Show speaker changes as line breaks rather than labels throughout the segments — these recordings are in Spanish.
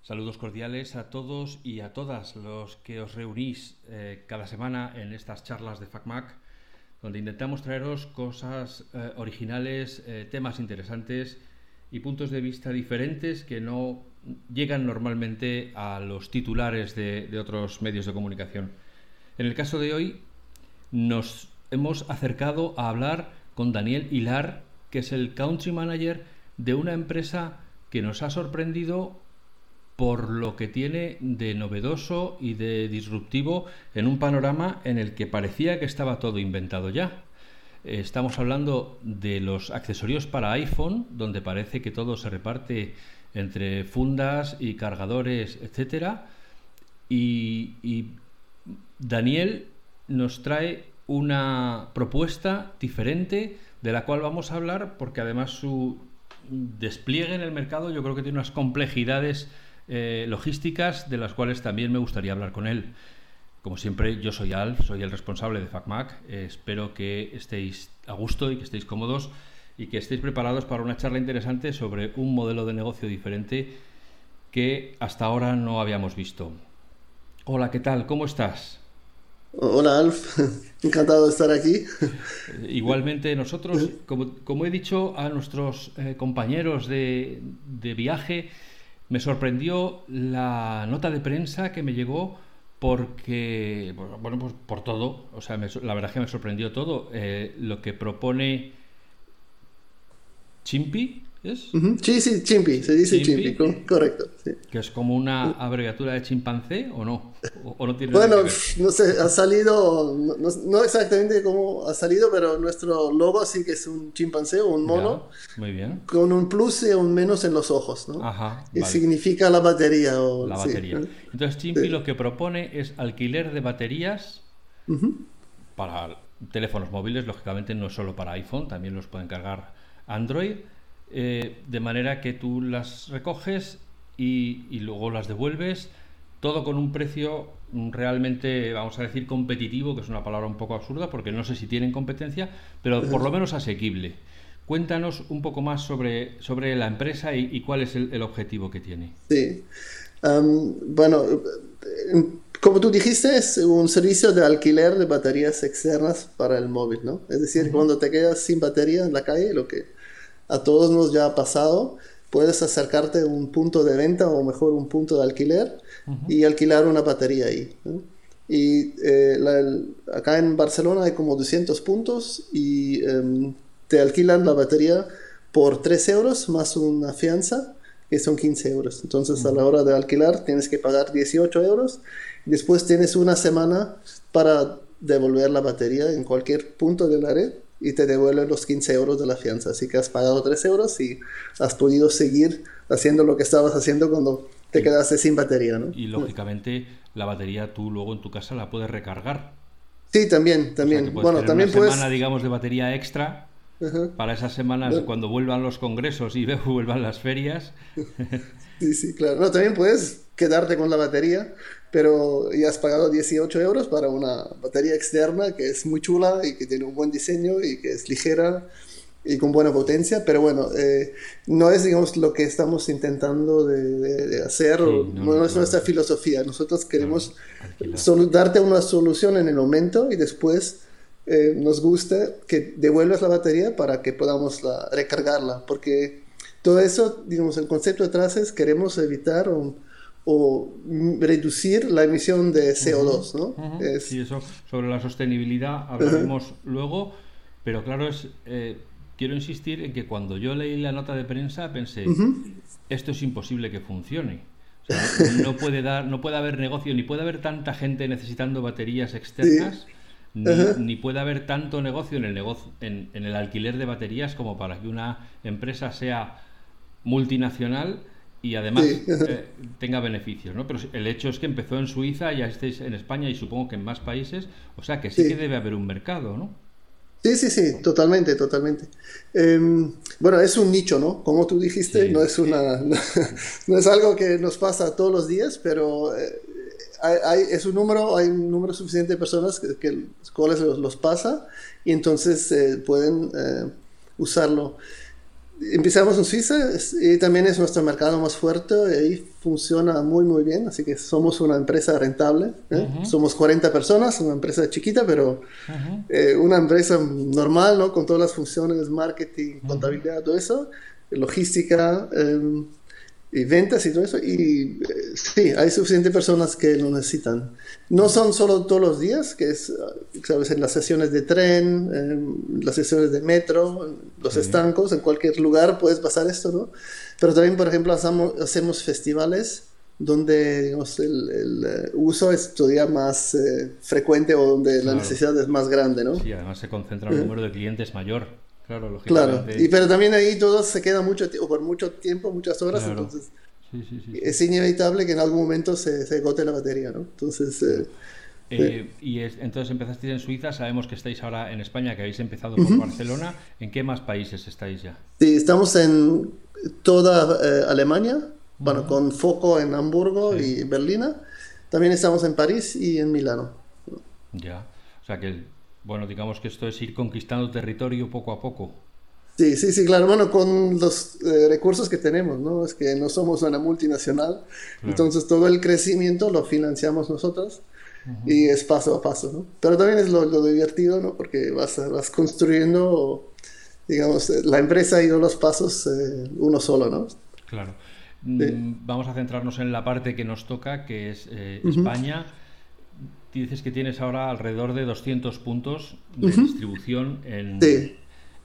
Saludos cordiales a todos y a todas los que os reunís cada semana en estas charlas de FacMac, donde intentamos traeros cosas originales, temas interesantes y puntos de vista diferentes que no llegan normalmente a los titulares de otros medios de comunicación. En el caso de hoy nos hemos acercado a hablar con Daniel Hilar, que es el Country Manager de una empresa que nos ha sorprendido por lo que tiene de novedoso y de disruptivo en un panorama en el que parecía que estaba todo inventado ya. Estamos hablando de los accesorios para iPhone, donde parece que todo se reparte entre fundas y cargadores, etcétera. Y Daniel nos trae una propuesta diferente de la cual vamos a hablar, porque además su despliegue en el mercado yo creo que tiene unas complejidades logísticas de las cuales también me gustaría hablar con él. Como siempre, yo soy Alf, soy el responsable de FacMac. Espero que estéis a gusto y que estéis cómodos y que estéis preparados para una charla interesante sobre un modelo de negocio diferente que hasta ahora no habíamos visto. Hola, ¿qué tal? ¿Cómo estás?
Hola Alf, encantado de estar aquí.
Igualmente nosotros, como he dicho a nuestros compañeros de viaje, me sorprendió la nota de prensa que me llegó porque, bueno, pues por todo, o sea, la verdad es que me sorprendió todo. Lo que propone Chimpy, ¿es?
Sí, Chimpy, se dice Chimpy, correcto. Sí.
Que es como una abreviatura de chimpancé, ¿o no? ¿O no tiene
Bueno,
nada que ver?
no sé, ha salido, no exactamente cómo ha salido, pero nuestro logo sí que es un chimpancé o un mono,
Ya, muy bien.
con un plus y un menos en los ojos, ¿no?
Ajá,
Que
vale.
significa la batería,
La
sí.
batería. Entonces Chimpy
Sí.
lo que propone es alquiler de baterías para teléfonos móviles, lógicamente no solo para iPhone, también los pueden cargar Android, de manera que tú las recoges y luego las devuelves, todo con un precio realmente, vamos a decir, competitivo, que es una palabra un poco absurda porque no sé si tienen competencia, pero por lo menos asequible. Cuéntanos un poco más sobre la empresa y cuál es el objetivo que tiene.
Sí. Bueno, como tú dijiste, es un servicio de alquiler de baterías externas para el móvil, ¿no? Es decir, cuando te quedas sin batería en la calle, lo que a todos nos ya ha pasado, puedes acercarte a un punto de venta o mejor un punto de alquiler y alquilar una batería ahí, ¿no? Y acá en Barcelona hay como 200 puntos y te alquilan la batería por 3 euros más una fianza, que son 15 euros. Entonces a la hora de alquilar tienes que pagar 18 euros y después tienes una semana para devolver la batería en cualquier punto de la red y te devuelven los 15 euros de la fianza. Así que has pagado 3 euros y has podido seguir haciendo lo que estabas haciendo cuando te quedaste sin batería, ¿no?
Y lógicamente la batería tú luego en tu casa la puedes recargar.
Sí, también.
O sea que puedes
Bueno,
tener
también
una
puedes...
semana, digamos, de batería extra
Ajá.
para esas semanas
Bueno,
cuando vuelvan los congresos y vuelvan las ferias.
sí, claro. No, también puedes quedarte con la batería, pero ya has pagado 18 euros para una batería externa que es muy chula y que tiene un buen diseño y que es ligera y con buena potencia, pero bueno, no es, digamos, lo que estamos intentando de hacer,
Sí, no,
no es
claro,
nuestra filosofía. Nosotros
claro,
queremos
alquilar.
darte una solución en el momento y después nos gusta que devuelvas la batería para que podamos recargarla, porque todo eso, digamos, el concepto detrás es queremos evitar o reducir la emisión de CO2, ¿no?
Sí, eso sobre la sostenibilidad hablaremos luego, pero claro, quiero insistir en que cuando yo leí la nota de prensa pensé, esto es imposible que funcione. O sea, no puede haber negocio, ni puede haber tanta gente necesitando baterías
Sí,
externas, ni puede haber tanto negocio en el alquiler de baterías como para que una empresa sea multinacional y además
sí.
tenga beneficios, ¿no? Pero el hecho es que empezó en Suiza, ya estáis en España y supongo que en más países, o sea que sí que
Sí,
debe haber un mercado, ¿no?
sí, totalmente, totalmente. Bueno, es un nicho, ¿no? Como tú dijiste, no
Sí,
es no es algo que nos pasa todos los días, pero hay un número suficiente de personas que cuales los pasa y entonces pueden usarlo. Empezamos en Suiza y también es nuestro mercado más fuerte y ahí funciona muy muy bien, así que somos una empresa rentable, ¿eh?
Ujú,
Somos 40 personas, una empresa chiquita, pero
ujú,
una empresa normal, ¿no? Con todas las funciones, marketing,
ujú.
contabilidad, todo eso, logística, y ventas y todo eso. Y sí, hay suficientes personas que lo necesitan. No son solo todos los días, que es, sabes, en las sesiones de tren, en las sesiones de metro, en los
Sí,
estancos, en cualquier lugar puedes pasar esto, ¿no? Pero también, por ejemplo, hacemos festivales donde digamos, el uso es todavía más frecuente o donde la
claro.
necesidad es más grande, ¿no?
Sí, además se concentra un número de clientes mayor. Claro,
Claro, y
lógicamente.
pero también ahí todo se queda mucho tiempo, por mucho tiempo, muchas horas,
Claro.
entonces
Sí, sí, sí, sí.
es inevitable que en algún momento se agote la batería, ¿no? Entonces,
Claro.
sí.
Entonces empezasteis en Suiza, sabemos que estáis ahora en España, que habéis empezado por Barcelona. ¿En qué más países estáis ya?
Sí, estamos en toda Alemania, bueno,
Ujú.
con foco en Hamburgo
Sí,
y Berlín. También estamos en París y en Milano.
ya. O sea que, bueno, digamos que esto es ir conquistando territorio poco a poco.
Sí, sí, sí, claro, bueno, con los recursos que tenemos, ¿no? Es que no somos una multinacional,
Claro.
entonces todo el crecimiento lo financiamos nosotros
Ujú.
y es paso a paso, ¿no? Pero también es lo divertido, ¿no? Porque vas construyendo, digamos, la empresa ha ido los pasos uno solo, ¿no?
Claro.
Sí.
Vamos a centrarnos en la parte que nos toca, que es
Ujú.
España. Dices que tienes ahora alrededor de 200 puntos de
Ujú.
distribución
Sí,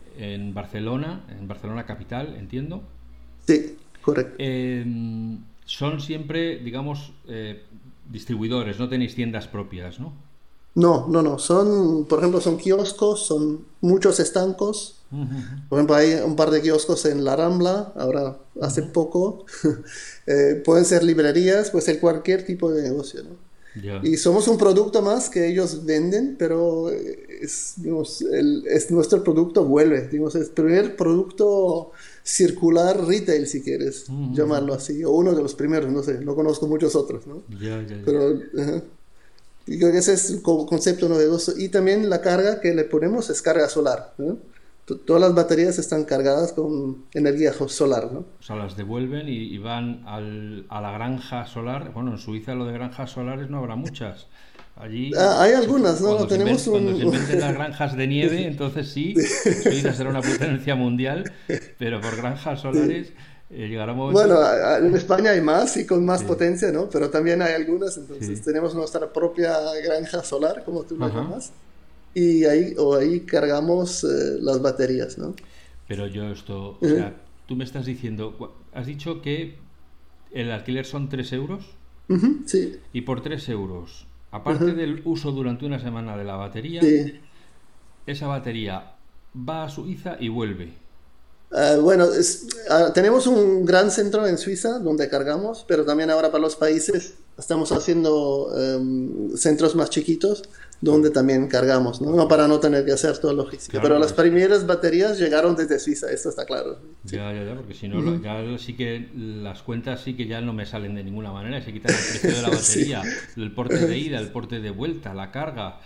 En Barcelona capital, entiendo.
sí, correcto.
Eh, Son siempre, digamos, distribuidores, no tenéis tiendas propias, ¿no?
No, no, no, son, por ejemplo, son kioscos, son muchos estancos.
Ujú,
Por ejemplo, hay un par de kioscos en La Rambla, ahora hace
ujú.
poco. Pueden ser librerías, puede ser cualquier tipo de negocio, ¿no?
Ya,
Y somos un producto más que ellos venden, pero es, digamos, es nuestro producto vuelve. Digamos, es el primer producto circular retail, si quieres
ujú,
llamarlo
ujú.
así, o uno de los primeros, no sé, no conozco muchos otros, ¿no?
Ya, ya, ya.
Pero ajá. Y creo que ese es un concepto novedoso. Y también la carga que le ponemos es carga solar, ¿no? Todas las baterías están cargadas con energía solar, ¿no?
O sea, las devuelven y van a la granja solar. Bueno, en Suiza lo de granjas solares no habrá muchas. Allí,
Hay algunas, ¿no? Tenemos
cuando se
un...
inventen las granjas de nieve, entonces sí, Suiza será una potencia mundial, pero por granjas solares llegará un momento
Bueno,
que...
en España hay más y con más
Sí,
potencia, ¿no? Pero también hay algunas, entonces
sí.
tenemos nuestra propia granja solar, como tú lo
Ajá.
llamas, y ahí cargamos las baterías, ¿no?
Pero yo esto, o
Ujú,
sea, tú me estás diciendo, has dicho que el alquiler son 3 euros
ujú, sí,
y por 3 euros, aparte
ajá,
del uso durante una semana de la batería,
sí.
esa batería va a Suiza y vuelve.
Bueno, tenemos un gran centro en Suiza donde cargamos, pero también ahora para los países estamos haciendo centros más chiquitos donde
Claro,
también cargamos, ¿no? No
porque,
para no tener que hacer toda logística.
claro,
Pero
porque
las primeras baterías llegaron desde Suiza, esto está claro. Sí.
ya, ya, ya, porque si no,
Ujú.
ya sí que las cuentas sí que ya no me salen de ninguna manera. Se quitan el precio de la
Sí.
batería, el porte de ida, el porte de vuelta, la carga,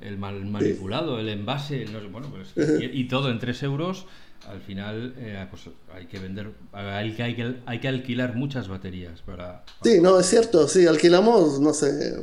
Sí.
manipulado, el envase, no sé, bueno, pues y todo en 3 euros. Al final, pues hay que vender, hay que alquilar muchas baterías para
Sí,
poder
no, es
hacer eso.
cierto, sí, alquilamos, no sé,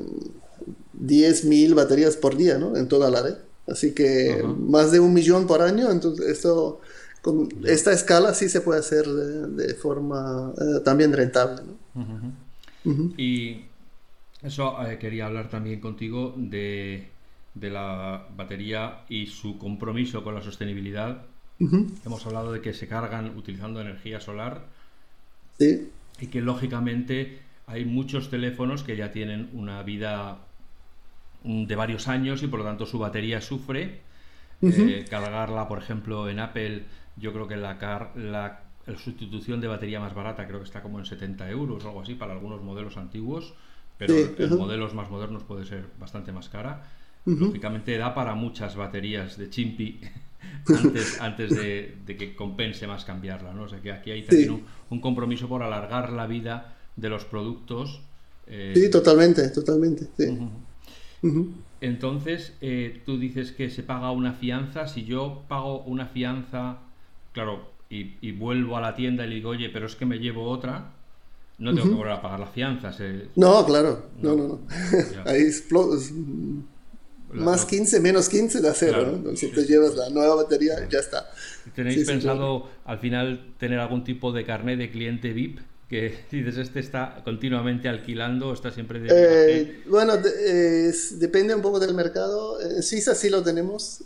10.000 baterías por día, ¿no? En toda la red. Así que
Ajá,
más de 1 millón por año, entonces esto, con
ya.
esta escala sí se puede hacer de forma también rentable, ¿no?
Ujú, ujú.
Ujú,
Y eso quería hablar también contigo de la batería y su compromiso con la sostenibilidad.
ujú,
Hemos hablado de que se cargan utilizando energía solar
sí,
y que lógicamente hay muchos teléfonos que ya tienen una vida de varios años y por lo tanto su batería sufre.
ujú,
Cargarla, por ejemplo, en Apple, yo creo que la sustitución de batería más barata creo que está como en 70 euros o algo así para algunos modelos antiguos, pero
sí,
en
ujú,
modelos más modernos puede ser bastante más cara.
ujú,
Lógicamente da para muchas baterías de Chimpi antes de que compense más cambiarla, ¿no? O sea que aquí hay también
sí,
un compromiso por alargar la vida de los productos.
sí,
eh,
totalmente, totalmente, sí.
Ujú.
Ujú.
Entonces, tú dices que se paga una fianza. Si yo pago una fianza, claro, y vuelvo a la tienda y le digo, oye, pero es que me llevo otra, no tengo que volver a pagar la fianza.
No, claro, no.
Ya.
Ahí más 15, menos 15 da cero,
Claro,
¿no? Entonces
sí,
te
sí.
llevas la nueva batería, ya está.
¿Tenéis
Sí, sí,
pensado
claro.
al final tener algún tipo de carnet de cliente VIP? Que dices, este está continuamente alquilando, está siempre de viaje.
Bueno, depende un poco del mercado. En Suiza sí lo tenemos,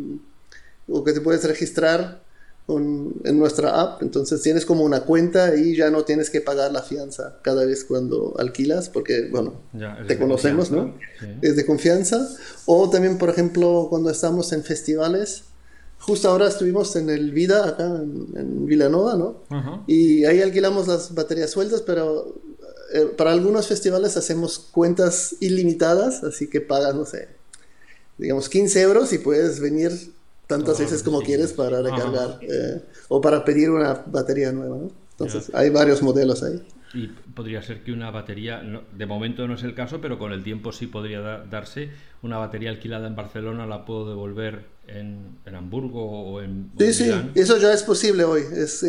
o que te puedes registrar en nuestra app. Entonces tienes como una cuenta y ya no tienes que pagar la fianza cada vez cuando alquilas, porque, bueno,
Ya, es
te
de
conocemos,
confianza.
¿no?
Sí.
Es de confianza. O también, por ejemplo, cuando estamos en festivales. Justo ahora estuvimos en el Vida, acá en Vilanova, ¿no?
Ajá.
Y ahí alquilamos las baterías sueltas, pero para algunos festivales hacemos cuentas ilimitadas, así que pagas, no sé, digamos 15 euros y puedes venir tantas
Todo lo
veces
que
como quieres
necesites.
para
Ajá.
recargar o para pedir una batería nueva, ¿no?
Ya.
Entonces, hay varios modelos ahí.
Y podría ser que una batería, de momento no es el caso, pero con el tiempo sí podría darse. Una batería alquilada en Barcelona la puedo devolver en Hamburgo o
Sí,
en
sí,
Milán.
eso ya es posible hoy.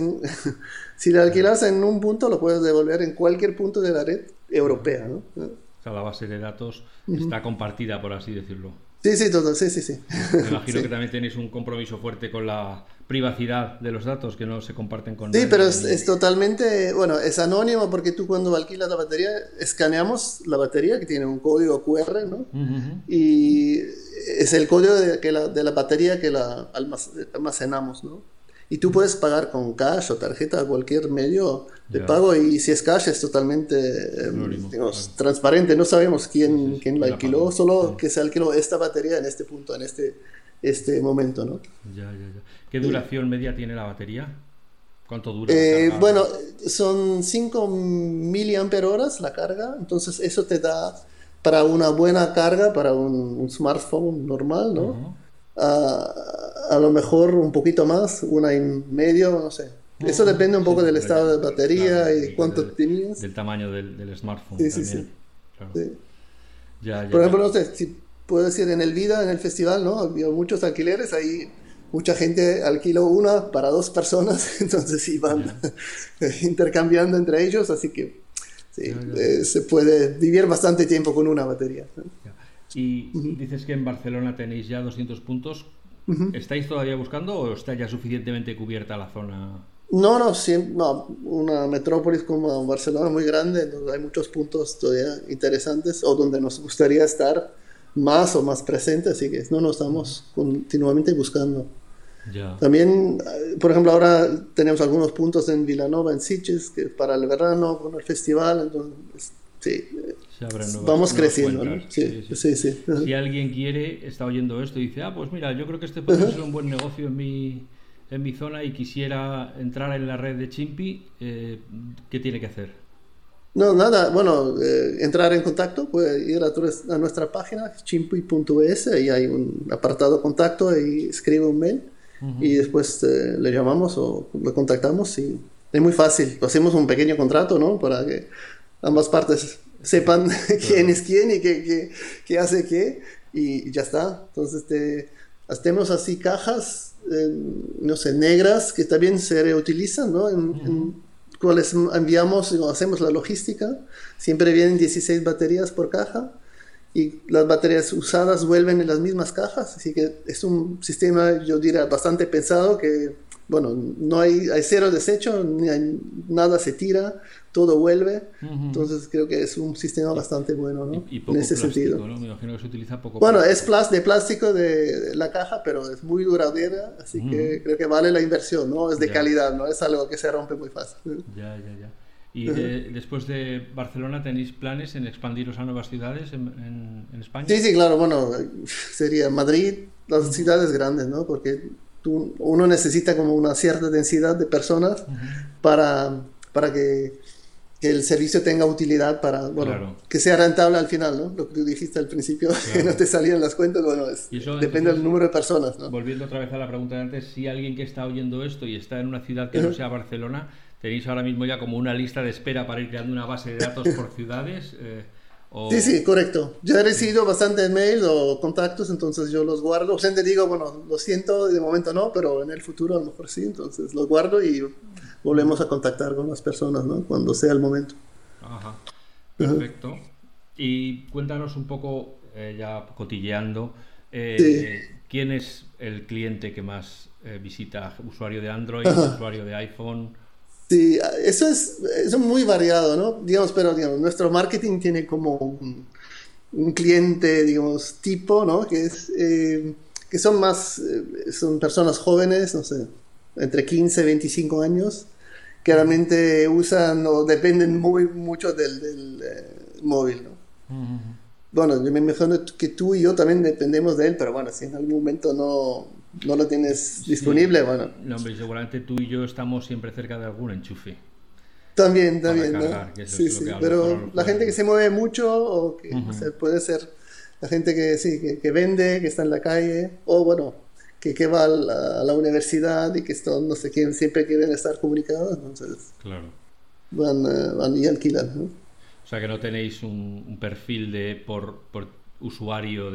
Si la
Ya.
alquilas en un punto, lo puedes devolver en cualquier punto de la red europea, ¿no?
O sea, la base de datos está compartida, por así decirlo.
Sí, sí, todo, sí, sí, sí.
Me imagino
Sí.
que también tenéis un compromiso fuerte con la privacidad de los datos, que no se comparten con
Sí, pero
nadie.
es totalmente, bueno, es anónimo porque tú cuando alquilas la batería, escaneamos la batería que tiene un código QR, ¿no?
Ujú.
Y es el código de la batería que la almacenamos, ¿no? Y tú puedes pagar con cash o tarjeta, cualquier medio de
Ya.
pago, y si es cash es totalmente,
Anónimo,
digamos,
claro.
transparente, no sabemos
Sí, sí,
quién,
sí.
quién la
¿Quién la
alquiló,
pagó?
solo que se alquiló esta batería en este punto, en este momento, ¿no?
Ya. ¿Qué duración media tiene la batería? ¿Cuánto dura la carga?
Bueno, son 5 miliampere horas la carga, entonces eso te da para una buena carga, para un smartphone normal, ¿no?
Ujú.
A, a lo mejor un poquito más, 1,5, no sé. Eso
Ujú.
depende un
Sí,
poco del estado de batería
claro,
y cuánto tenías.
del tamaño del smartphone
Sí, sí,
también.
sí.
Claro.
Sí.
Ya.
Por ejemplo, no sé, si puedo decir en el Vida, en el festival, ¿no? Había muchos alquileres, ahí mucha gente alquiló una para 2 personas, entonces iban
Ya.
intercambiando entre ellos, así que sí,
Ya.
se puede vivir bastante tiempo con una batería, ¿no?
Ya. Y dices que en Barcelona tenéis ya 200 puntos. ¿Estáis todavía buscando o está ya suficientemente cubierta la zona?
No, no, no, una metrópolis como Barcelona muy grande, donde hay muchos puntos todavía interesantes o donde nos gustaría estar más o más presentes, así que no nos estamos continuamente buscando.
Ya.
También, por ejemplo, ahora tenemos algunos puntos en Vilanova, en Sitges, que para el verano, con el festival, entonces, sí,
Se abren
vamos
nuevas
creciendo, ¿no?
cuentas.
Sí, sí, sí.
Si alguien quiere, está oyendo esto y dice, pues mira, yo creo que este puede ser un buen negocio en mi zona y quisiera entrar en la red de Chimpi, ¿qué tiene que hacer?
No, nada, bueno, entrar en contacto, puede ir a nuestra página, chimpi.es, y hay un apartado contacto, y escribe un mail, y después le llamamos o le contactamos, y es muy fácil. Hacemos un pequeño contrato, ¿no? Para que ambas partes sepan quién es quién y qué hace qué, y ya está. Entonces, hacemos así cajas, no sé, negras, que también se reutilizan, ¿no? Cuales enviamos o hacemos la logística. Siempre vienen 16 baterías por caja y las baterías usadas vuelven en las mismas cajas, así que es un sistema, yo diría, bastante pensado, que, bueno, no hay cero desecho, ni nada se tira, todo vuelve. Entonces creo que es un sistema bastante bueno, ¿no?
Y
En
poco
ese
plástico,
sentido.
¿no? Me imagino que se utiliza poco
Bueno,
plástico.
es de plástico de la caja, pero es muy duradera, así que creo que vale la inversión, ¿no? Es de
Ya.
calidad, no es algo que se rompe muy fácil.
Ya. ¿Y después de Barcelona tenéis planes en expandiros a nuevas ciudades en España?
Sí, sí, claro, bueno, sería Madrid, las ciudades grandes, ¿no? Porque uno necesita como una cierta densidad de personas para que el servicio tenga utilidad para, bueno,
Claro.
que sea rentable al final, ¿no? Lo que tú dijiste al principio, que no te salían las cuentas, bueno,
Y eso,
depende
entonces,
del número de personas, ¿no?
volviendo otra vez a la pregunta de antes, si alguien que está oyendo esto y está en una ciudad que no sea Barcelona, tenéis ahora mismo ya como una lista de espera para ir creando una base de datos por ciudades,
Sí,
O...
sí, correcto. Yo he recibido bastante mail o contactos, entonces yo los guardo. Siempre digo, bueno, lo siento, de momento no, pero en el futuro a lo mejor sí, entonces los guardo y volvemos a contactar con las personas, ¿no? Cuando sea el momento.
Ajá,
Ajá.
perfecto. Y cuéntanos un poco, ya cotilleando,
Sí,
¿quién es el cliente que más visita? ¿Usuario de Android,
ajá.
usuario de iPhone?
Sí, eso es muy variado, ¿no? Digamos, pero digamos, nuestro marketing tiene como un cliente, digamos, tipo, ¿no? Que son más, son personas jóvenes, no sé, entre 15 y 25 años, que realmente usan o dependen muy mucho del móvil, ¿no? Bueno, yo me imagino que tú y yo también dependemos de él, pero bueno, si en algún momento no lo tienes
Sí,
disponible, bueno,
no, hombre, seguramente tú y yo estamos siempre cerca de algún enchufe
también,
para
también, ¿no?
cargar, que eso es
Sí,
lo que
sí,
a lo mejor a
pero
lo
la
mejor...
gente que se mueve mucho o que, no sé, puede ser la gente que sí, que vende, que está en la calle, o bueno, que va a la universidad y que están, no sé quién, siempre quieren estar comunicados, entonces
Claro.
van y alquilan, ¿no?
O sea que no tenéis un perfil por usuario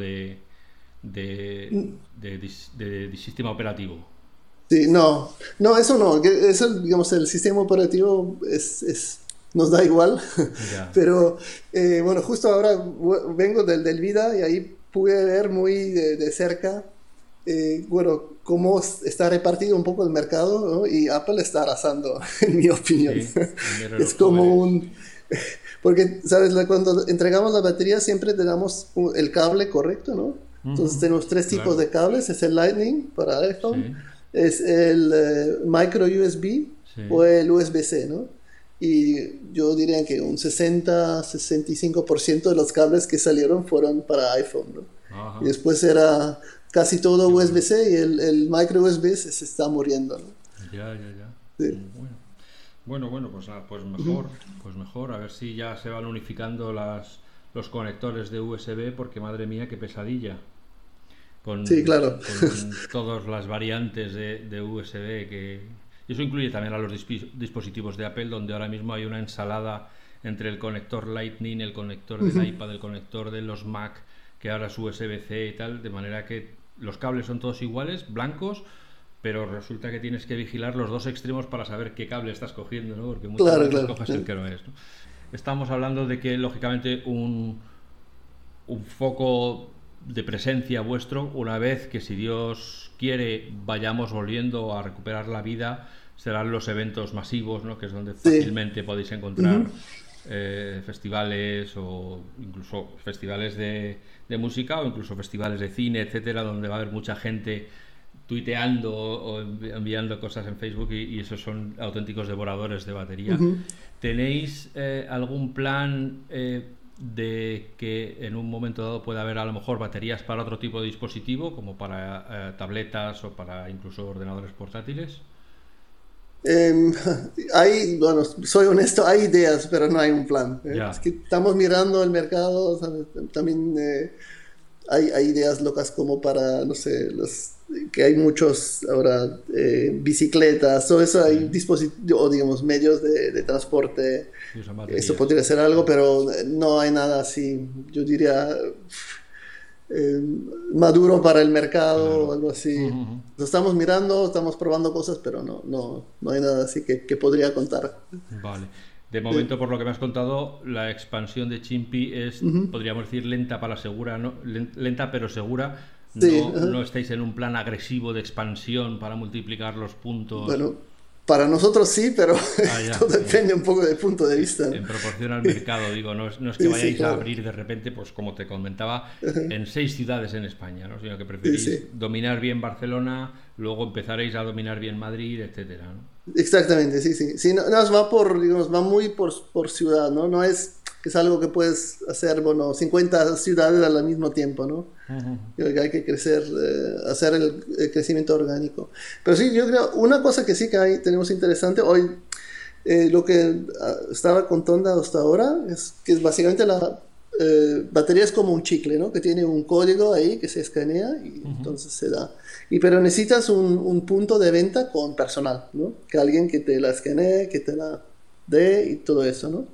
de sistema operativo.
Sí, no, no, eso no, eso, digamos, el sistema operativo nos da igual,
Ya.
pero bueno, justo ahora vengo del Vida y ahí pude ver muy de cerca, bueno, cómo está repartido un poco el mercado, ¿no? Y Apple está arrasando, en mi opinión.
Sí, primero
Es
los
como
jóvenes.
porque, ¿sabes? Cuando entregamos la batería siempre te damos el cable correcto, ¿no? Entonces tenemos tres tipos
Claro.
de cables, es el Lightning para iPhone,
Sí,
es el micro USB o
sí.
el USB-C, ¿no? Y yo diría que un 60-65% de los cables que salieron fueron para iPhone, ¿no? Y
Ajá.
después era casi todo
Qué bueno.
USB-C y el micro USB se está muriendo, ¿no?
Ya, ya, ya.
Sí.
Bueno. Bueno, bueno, pues nada, pues mejor, a ver si ya se van unificando los conectores de USB, porque madre mía, qué pesadilla.
Sí, claro.
Con todas las variantes de USB y eso incluye también a los dispositivos de Apple, donde ahora mismo hay una ensalada entre el conector Lightning, el conector del iPad, el conector de los Mac, que ahora es USB-C y tal, de manera que los cables son todos iguales, blancos, pero resulta que tienes que vigilar los dos extremos para saber qué cable estás cogiendo, ¿no? Porque muchas
Claro,
veces
claro.
coges el que no es, ¿no? Estamos hablando de que, lógicamente, un foco de presencia vuestro, una vez que, si Dios quiere, vayamos volviendo a recuperar la vida, serán los eventos masivos, ¿no? Que es donde
Sí.
fácilmente podéis encontrar festivales, o incluso festivales de música, o incluso festivales de cine, etcétera, donde va a haber mucha gente tuiteando o enviando cosas en Facebook, y esos son auténticos devoradores de batería. ¿Tenéis algún plan de que en un momento dado pueda haber a lo mejor baterías para otro tipo de dispositivo, como para tabletas o para incluso ordenadores portátiles?
Em, bueno, soy honesto, hay ideas, pero no hay un plan. Es
Ya,
que estamos mirando el mercado, ¿sabes? También hay ideas locas como para, no sé, que hay muchos ahora bicicletas, todo eso, hay
sí,
dispositivos, o digamos, medios de transporte.
y usan
Eso
baterías.
podría ser algo, pero no hay nada así, yo diría, eh, maduro para el mercado o
Claro.
algo así. Lo estamos mirando, estamos probando cosas, pero no hay nada así que podría contar.
Vale. De
Sí,
momento, por lo que me has contado, la expansión de Chimpi es, podríamos decir, lenta para segura, ¿no? Lenta pero segura.
sí,
No,
ajá.
no estáis en un plan agresivo de expansión para multiplicar los puntos.
Bueno, para nosotros sí, pero
Ah,
esto
ya.
depende un poco del punto de vista, ¿no?
En proporción al mercado, digo, no es que
Sí, sí,
vayáis a
claro.
abrir de repente, pues como te comentaba, en 6 ciudades en España, ¿no? Sino que
Sí,
preferís
sí.
dominar bien Barcelona, luego empezaréis a dominar bien Madrid, etcétera, ¿no?
Exactamente, sí, sí. Sí, va digamos, va muy por ciudad, ¿no? No es algo que puedes hacer, bueno, 50 ciudades al mismo tiempo, ¿no? Creo que hay que crecer, hacer el crecimiento orgánico. Pero sí, yo creo, una cosa que sí que tenemos interesante hoy, lo que estaba contando hasta ahora, es que es básicamente la batería es como un chicle, ¿no? Que tiene un código ahí que se escanea y entonces se da. Pero necesitas un punto de venta con personal, ¿no? Que alguien que te la escanee, que te la dé y todo eso, ¿no?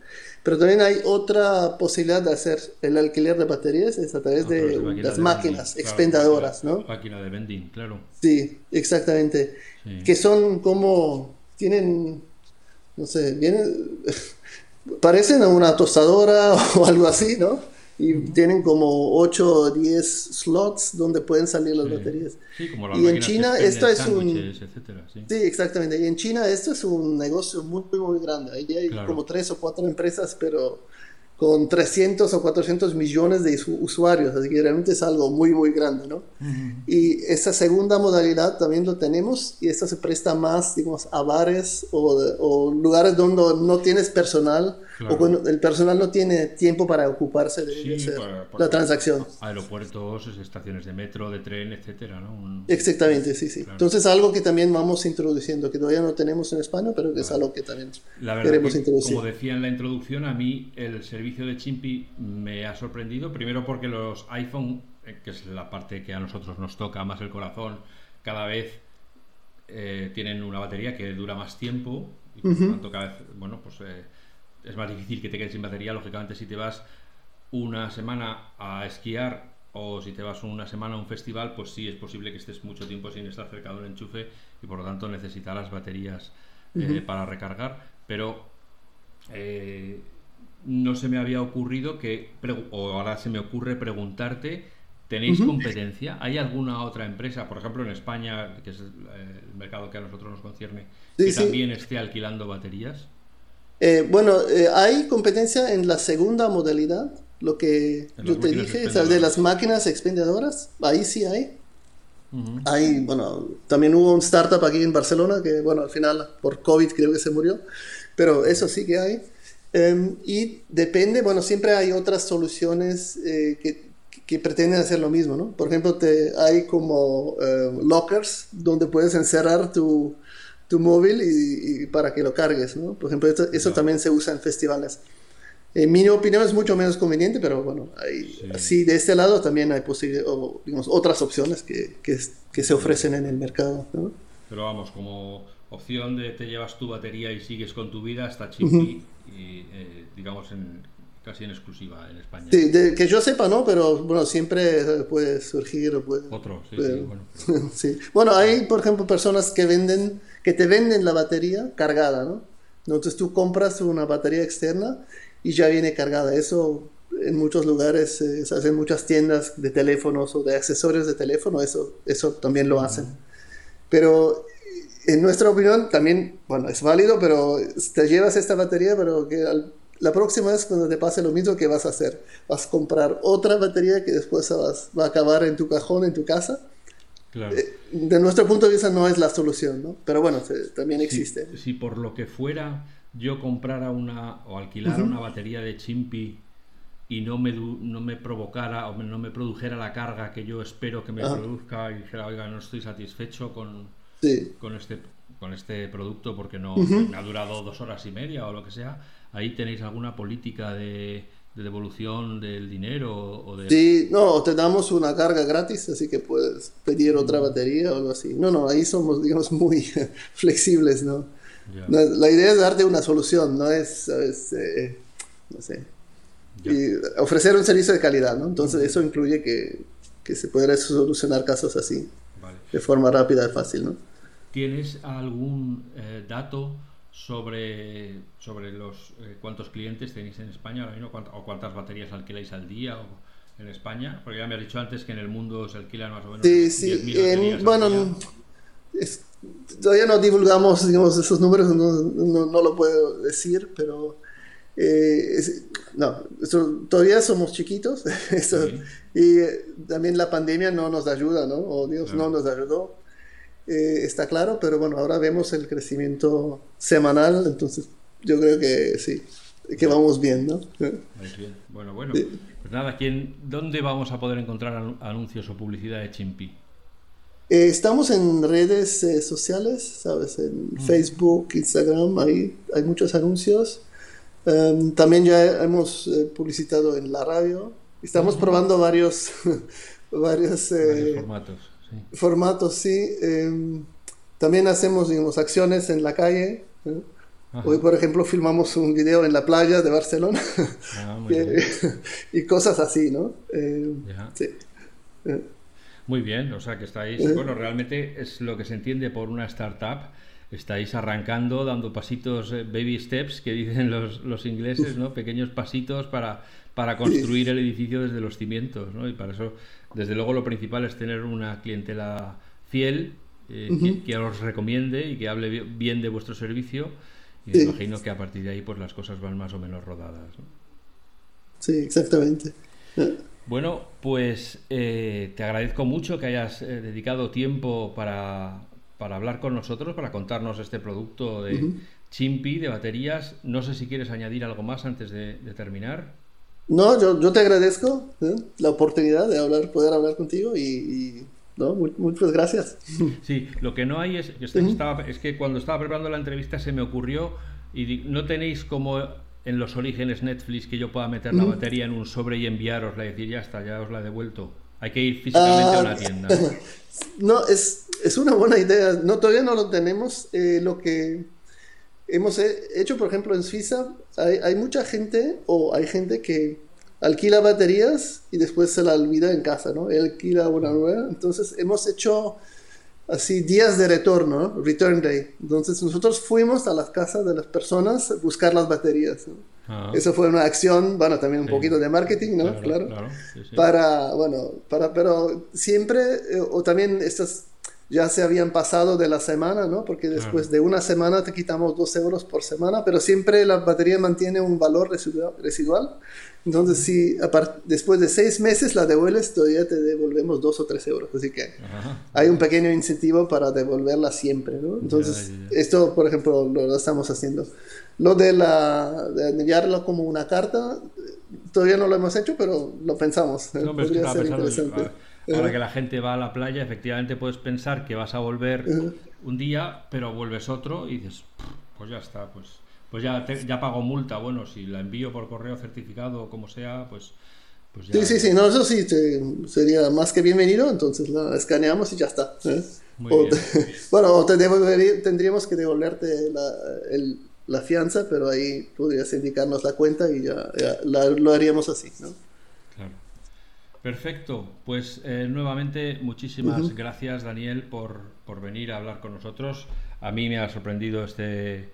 Pero también hay otra posibilidad de hacer el alquiler de baterías, es a través de las máquinas
vending,
expendedoras,
claro,
¿no?
máquina de vending, claro.
Sí, exactamente.
Sí.
Que son como, tienen, no sé, vienen, parecen a una tostadora o algo así, ¿no? Y tienen como 8 o 10 slots donde pueden salir las
Sí,
baterías.
sí, como las
Y en
máquinas que
China esto
expenden
es un...
sándwiches, etcétera, sí.
Sí, exactamente. Y en China esto es un negocio muy, muy grande. Ahí hay
Claro.
como 3 o 4 empresas, pero con 300 o 400 millones de usuarios. Así que realmente es algo muy, muy grande, ¿no?
Ujú.
Y esa segunda modalidad también lo tenemos y esta se presta más, digamos, a bares o lugares donde no tienes personal o
Claro.
cuando el personal no tiene tiempo para ocuparse de
Sí,
hacer la transacción.
aeropuertos, estaciones de metro, de tren, etcétera, ¿no?
Exactamente, sí, sí.
Claro,
Entonces algo que también vamos introduciendo, que todavía no tenemos en España, pero que es
vale.
algo que también
La verdad
queremos
que, como
introducir.
decía en la introducción, a mí el servicio de Chimpy me ha sorprendido. Primero porque los iPhone, que es la parte que a nosotros nos toca más el corazón, cada vez tienen una batería que dura más tiempo y por lo tanto cada vez, bueno, pues es más difícil que te quedes sin batería. Lógicamente, si te vas una semana a esquiar o si te vas una semana a un festival, pues sí es posible que estés mucho tiempo sin estar cerca de un enchufe y por lo tanto necesitarás baterías para recargar. Pero no se me había ocurrido o ahora se me ocurre preguntarte, ¿tenéis competencia? ¿Hay alguna otra empresa, por ejemplo en España, que es el mercado que a nosotros nos concierne,
Sí,
que
sí.
también esté alquilando baterías?
Bueno, hay competencia en la segunda modalidad, lo que
En las
yo te
máquinas
dije, o sea, de las
expendedoras.
máquinas expendedoras, ahí sí hay.
Ujú.
Hay, bueno, también hubo un startup aquí en Barcelona que, bueno, al final por COVID creo que se murió, pero eso sí que hay. Y depende, bueno, siempre hay otras soluciones que pretenden hacer lo mismo, ¿no? Por ejemplo, hay como lockers donde puedes encerrar tu móvil y para que lo cargues, ¿no? Por ejemplo, eso
Ya,
también se usa en festivales. En mi opinión es mucho menos conveniente, pero bueno,
sí,
así de este lado también hay digamos, otras opciones que se
sí.
ofrecen en el mercado, ¿no?
Pero vamos, como opción de te llevas tu batería y sigues con tu vida, está Chimpy, y, digamos, casi en exclusiva en España.
Sí, que yo sepa, ¿no? Pero bueno, siempre puede surgir,
Otro, sí, sí,
puede-
bueno.
sí. Bueno, hay, por ejemplo, personas que te venden la batería cargada, ¿no? Entonces tú compras una batería externa y ya viene cargada. Eso en muchos lugares, se hace en muchas tiendas de teléfonos o de accesorios de teléfono, eso también lo hacen. Pero en nuestra opinión también, bueno, es válido, pero te llevas esta batería, pero la próxima vez cuando te pase lo mismo, ¿qué vas a hacer? Vas a comprar otra batería que después va a acabar en tu cajón, en tu casa.
Claro.
De nuestro punto de vista no es la solución, ¿no? Pero bueno, también existe.
Si por lo que fuera yo comprara o alquilara una batería de Chimpy y no me provocara o no me produjera la carga que yo espero que me
Ajá,
produzca y dijera, oiga, no estoy satisfecho
sí.
con este, con este producto porque no me ha durado 2 horas y media o lo que sea, ahí tenéis alguna política de devolución del dinero o de...
Sí, no, te damos una carga gratis, así que puedes pedir otra batería o algo así. No, no, ahí somos, digamos, muy flexibles, ¿no?
Ya,
La idea es darte una solución, no es, ¿sabes? No sé,
ya.
y ofrecer un servicio de calidad, ¿no? Entonces eso incluye que se pudiera solucionar casos así
Vale.
de forma rápida y fácil, ¿no?
¿Tienes algún dato sobre los cuántos clientes tenéis en España ahora mismo o cuántas baterías alquiláis al día en España? Porque ya me has dicho antes que en el mundo se alquilan más o menos
Sí,
diez
sí,
mil baterías al día.
bueno, es- todavía no divulgamos, digamos, esos números, no lo puedo decir, pero no, todavía somos chiquitos,
Sí,
y también la pandemia no nos ayuda, ¿no? O Dios no
claro.
nos ayudó. Está claro, pero bueno, ahora vemos el crecimiento semanal, entonces yo creo que sí, que
Ya,
vamos bien, ¿no?
vais bien. Bueno, bueno.
Sí.
Pues nada, ¿dónde vamos a poder encontrar anuncios o publicidad de Chimpy?
Estamos en redes sociales, ¿sabes? En Facebook, Instagram, ahí hay muchos anuncios. También ya hemos publicitado en la radio. Estamos probando varios
Varios formatos, sí.
formatos, sí. También hacemos, digamos, acciones en la calle, ¿eh? Hoy, por ejemplo, filmamos un video en la playa de Barcelona
Muy bien.
y cosas así, ¿no? Sí.
Muy bien, o sea que estáis, bueno, realmente es lo que se entiende por una startup. Estáis arrancando, dando pasitos, baby steps, que dicen los ingleses, ¿no? Pequeños pasitos para construir el edificio desde los cimientos, ¿no? Y para eso, desde luego, lo principal es tener una clientela fiel, que os recomiende y que hable bien de vuestro servicio. Y me imagino que a partir de ahí, pues las cosas van más o menos rodadas, ¿no?
Sí, exactamente.
Bueno, pues te agradezco mucho que hayas dedicado tiempo para hablar con nosotros, para contarnos este producto de Chimpy, de baterías. No sé si quieres añadir algo más antes de terminar.
No, yo te agradezco la oportunidad de poder hablar contigo no, muchas gracias.
Sí, lo que no hay es que cuando estaba preparando la entrevista se me ocurrió no tenéis como en los orígenes Netflix que yo pueda meter la batería en un sobre y enviarosla y decir ya está, ya os la he devuelto. Hay que ir físicamente a una tienda.
No, es una buena idea. No, todavía no lo tenemos. Lo que hemos hecho, por ejemplo, en Suiza, hay mucha gente, o hay gente que alquila baterías y después se la olvida en casa, ¿no? Él alquila una nueva. Entonces hemos hecho así días de retorno, ¿no? Return Day. Entonces nosotros fuimos a las casas de las personas a buscar las baterías, ¿no? Eso fue una acción, bueno, también un poquito de marketing, ¿no? Claro. Sí. Pero siempre, o también estas ya se habían pasado de la semana, ¿no? Porque después de una semana te quitamos 2 euros por semana, pero siempre la batería mantiene un valor residual. Entonces, si después de 6 meses la devuelves, todavía te devolvemos 2 o 3 euros. Así que hay un pequeño incentivo para devolverla siempre, ¿no? Entonces, esto, por ejemplo, lo estamos haciendo. Lo de enviarlo como una carta, todavía no lo hemos hecho, pero lo pensamos.
No, pero podría ser interesante. Ahora que la gente va a la playa, efectivamente puedes pensar que vas a volver un día, pero vuelves otro y dices, pues ya está, pues ya pago multa. Bueno, si la envío por correo certificado o como sea, pues ya...
Sí, no, eso sí sería más que bienvenido, entonces la escaneamos y ya está.
Muy bien.
Bueno, tendríamos que devolverte la fianza, pero ahí podrías indicarnos la cuenta y ya lo haríamos así, ¿no?
Claro. Perfecto, pues nuevamente muchísimas gracias, Daniel, por venir a hablar con nosotros. A mí me ha sorprendido este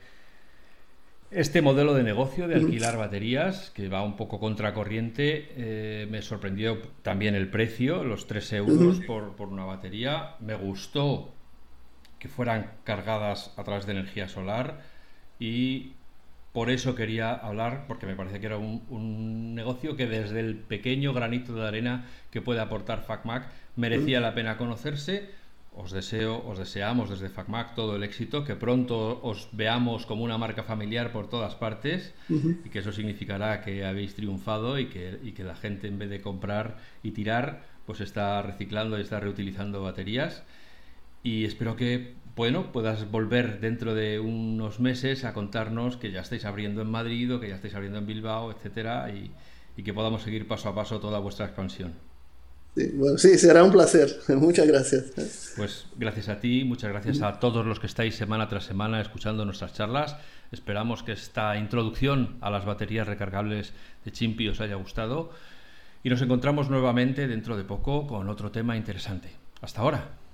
modelo de negocio de alquilar baterías, que va un poco contracorriente. Me sorprendió también el precio, los 3 euros por una batería. Me gustó que fueran cargadas a través de energía solar y por eso quería hablar, porque me parece que era un negocio que desde el pequeño granito de arena que puede aportar FacMac merecía la pena conocerse. Os deseamos desde FacMac todo el éxito, que pronto os veamos como una marca familiar por todas partes y que eso significará que habéis triunfado y que la gente, en vez de comprar y tirar, pues está reciclando y está reutilizando baterías. Y espero que puedas volver dentro de unos meses a contarnos que ya estáis abriendo en Madrid o que ya estáis abriendo en Bilbao, etcétera, y que podamos seguir paso a paso toda vuestra expansión.
Sí, bueno, sí, será un placer. Muchas gracias.
Pues gracias a ti, muchas gracias a todos los que estáis semana tras semana escuchando nuestras charlas. Esperamos que esta introducción a las baterías recargables de Chimpy os haya gustado y nos encontramos nuevamente dentro de poco con otro tema interesante. Hasta ahora.